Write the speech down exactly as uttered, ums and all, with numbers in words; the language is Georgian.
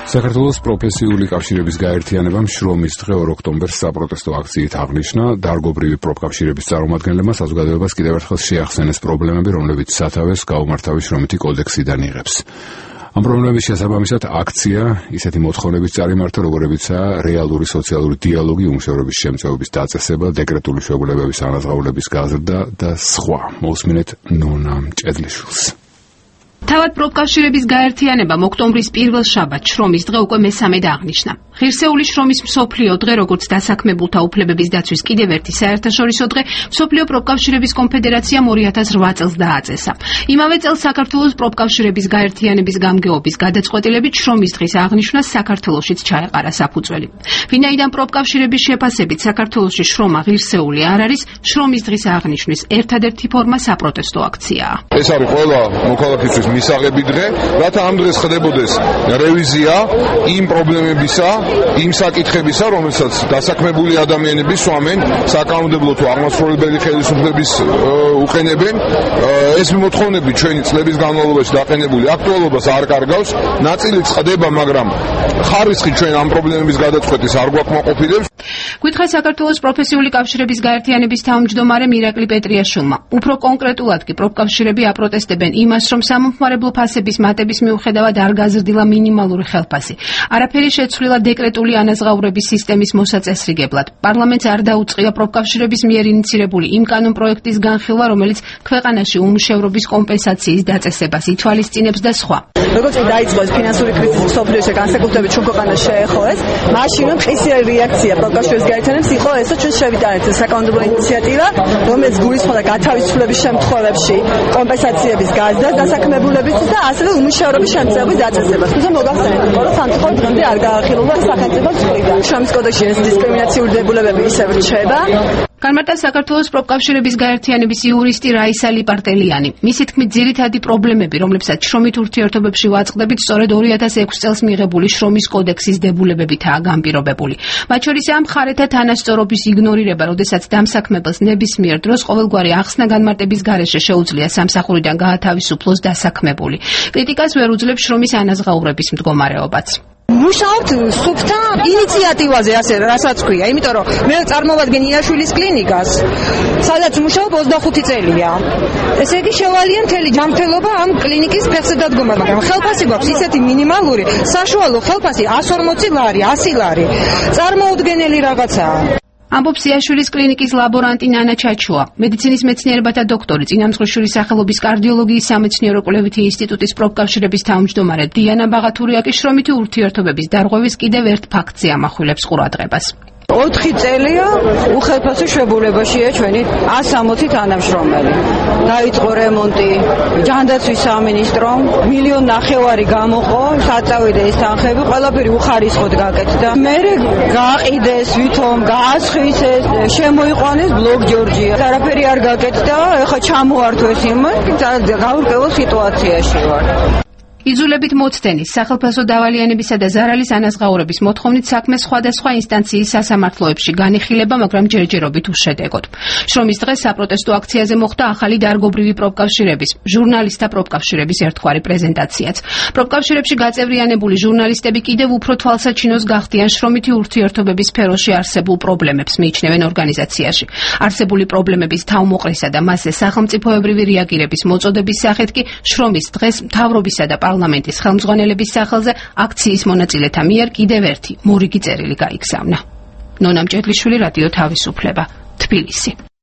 საქართველოს პროფესიული კავშირების გაერთიანებამ შრომის დღე ორ ოქტომბერს საპროტესტო აქციით აღნიშნა, დარგობრივი პროფკავშირების წარმომადგენლებმა საზოგადოებას კიდევ ერთხელ შეახსენეს პრობლემები, რომლებიც სათავეს გაუმართავი შრომითი კოდექსიდან იღებს. ამ პრობლემების შესაბამისად აქცია ისეთი მოთხოვნების წარიმართა, როგორებიცაა რეალური სოციალური დიალოგი, უმუშევრობის შემწეობის დაწესება, დეკრეტული შეუგულებების ანაზღაურების გაზრდა და სხვა. მოусმინეთ ნონა მჭედლიშვილს. თავად პროფკავშირების გაერთიანებამ ოქტომბრის პირველ შაბათს შრომის დღე უკვე მესამედ აღნიშნა. ღირსეული შრომის მსოფლიო დღე, როგორც დასაქმებულთა უფლებების დაცვის კიდევ ერთი საერთაშორისო დღე, მსოფლიო პროფკავშირების კონფედერაციამ ორი ათას რვა წელს დააწესა. იმავე წელს საქართველოს პროფკავშირების გაერთიანების გამგეობის გადაწყვეტილებით შრომის დღის აღნიშვნას საქართველოშიც ჩაეყარა საფუძველი. ვინაიდან პროფკავშირების შეფასებით საქართველოში შრომა ღირსეული არ არის, შრომის დღის აღნიშვნის ერთადერთი ფორმა საპროტესტო აქციაა. ეს არის ყველა მოქალაქისთვის მისაღები დღე, რათა ამ დღეს ხდებოდეს რევიზია იმ პრობლემებისა, იმ საკითხებისა, რომელსაც დასაქმებული ადამიანები სვამენ საკანონმდებლო თუ აღმასრულებელი ხელისუფლების უყენებენ. ეს მოთხოვნები ჩვენი წლების განმავლობაში დაყენებული აქტუალობას არ კარგავს, ნაწილიც ხდება, მაგრამ ხარისხი ჩვენ ამ პრობლემების გადაწყვეტის არ გვაკმაყოფილებს. გითხრა საქართველოს პროფესიული კავშირების გაერთიანების თავმჯდომარემ ირაკლი პეტრიაშვილმა. უფრო კონკრეტულად კი პროფკავშირები აპროტესტებენ იმას, რომ სამომხმარებლო ფასების მატების მიუხედავად არ გაზრდილა მინიმალური ხელფასი. არაფერი შეცვლილა დეკრეტული ანაზღაურების სისტემის მოსაწესრიგებლად. პარლამენტს არ დაუწყია პროფკავშირების მიერ ინიცირებული იმ კანონპროექტის განხილვა, რომელიც ქვეყანაში უმუშევრობის კომპენსაციის დაწესებას ითვალისწინებს და სხვა. როგორც დაიწყო ფინანსური კრიზისი მსოფლიოში, განსაკუთრებით ჩვენ ქვეყანაში შეეხო ეს, მაშინ ხისი რეაქცია პროფკავშირების გაერთიანებას იყო ესო ჩვენ შევიტანეთ საკანონმდებლო ინიციატივა, რომელიც გულისხმობდა გათავისუფლების შემთხვევებში კომპენსაციების გაზრდას დასაქმებულების და ასევე უმუშევრობის შემწეობის დაწესებას. თუმცა მოგახსენეთ, რომ სამწუხაროდ დღემდე არ გაახილულა სახელმწიფოს მხრიდან. შრომის კოდექსში ეს დისკრიმინაციული დებულებები ისევ რჩება. განმარტა საქართველოს პროფკავშირების გაერთიანების იურისტი რაისა ლიპარტელიანი. მისი თქმით, ძირითადი პრობლემები, რომლებსაც შრომით ურთიერთობებში ვაწყდებით, სწორედ ორი ათას ექვსი წელს მიღებული შრომის კოდექსის დებულებებითაა განპირობებული. მათ შორის ამ მხარეთა თანასწორობის იგნორირება, როდესაც დამსაქმებელს ნებისმიერ დროს ყოველგვარი ახსნა განმარტების გარეშე შეუძლია სამსახურიდან გაათავისუფლოს დასაქმებული. კრიტიკას ვერ უძლებს შრომის ანაზღაურების მდგომარეობაც. მუშაობთ სუფთა ინიციატივაზე, ასე რასაც ქვია, იმიტომ რომ მე წარმოვადგენ იანაშვილის კლინიკას, სადაც მუშაობ ოცდახუთი წელია. ესე იგი შევალიან მთელი ჯანმრთელობა ამ კლინიკის ფეხზე დადგომა, მაგრამ ხელფასი გვაქვს ისეთი მინიმალური, საშუალო ხელფასი εκατს ორმოცი ლარი, ასი ლარი. წარმოუდგენელი რაღაცაა. ამბობს იანაშვილის კლინიკის ლაბორანტი ნანა ჩაჩუა. მედიცინის მეცნიერებათა დოქტორი, წინამძღვრისშვილის სახელობის კარდიოლოგიის სამეცნიერო-კვლევითი ინსტიტუტის პროფკავშირების თავმჯდომარე დიანა ბაღათურია კი შრომითი ურთიერთობების დარღვევის კიდევ ერთ ფაქტზე ამახვილებს ყურადღებას. ოთხი წელია უხელფასო შებულებაშია ჩვენი ას სამოცი თანამშრომელი. დაიწყო რემონტი ჯანდაცვის სამინისტრომ, მილიონ ნახევარი გამოყო, საწავიდა ეს თანხები, ყველაფერი უხარისხოდ გაკეთდა. მერე გააყიდეს, ვითომ გაასხვისეს, შემოიყვანეს ბლოკ ჯორჯია. არაფერი არ გაკეთდა, ეხლა ჩამოართვეს იმას, გაურკვეველ სიტუაციაში ვარ. იძულებით მოცდენის, სახელმწიფო დავალიანებისა და ზარალის ანაზღაურების მოთხოვნით საქმე სხვადასხვა ინსტანციის სასამართლოებში განიხილება, მაგრამ ჯერჯერობით უშედეგოდ. შრომის დღეს საპროტესტო აქციაზე მოხდა ახალი დარგობრივი პროფკავშირების, ჟურნალისტთა პროფკავშირების ერთგვარი პრეზენტაციაც. პროფკავშირებში გაწევრიანებული ჟურნალისტები კიდევ უფრო თვალსაჩინოს გახდიან შრომითი ურთიერთობების სფეროში არსებულ პრობლემებს, მიიჩნევენ ორგანიზაციაში. არსებული პრობლემების თავმოყრისა და მასზე სახელმწიფოებრივი რეაგირების მოწოდების სახით კი შრომის დღეს მთავრობისა და პარლამენტის ხელმძღვანელების სახელზე აქციის მონაწილეთა მიერ კიდევ ერთი მორიგი წერილი გაიგზავნა. ნონა მჭედლიშვილი, რადიო თავისუფლება, თბილისი.